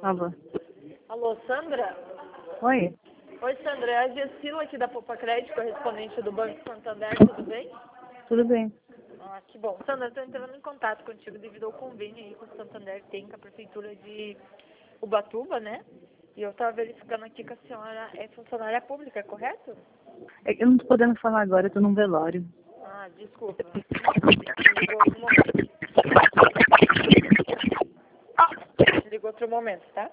Alô. Alô, Sandra? Oi. Oi, Sandra. É a Gessila aqui da Poupa Crédito, correspondente do Banco Santander. Tudo bem? Tudo bem. Ah, que bom. Sandra, estou entrando em contato contigo devido ao convênio aí que o Santander tem com a Prefeitura de Ubatuba, né? E eu estava verificando aqui que a senhora é funcionária pública, correto? Eu não tô podendo falar agora, eu tô num velório. Ah, desculpa. Ligou outro momento. Ligou outro momento, tá?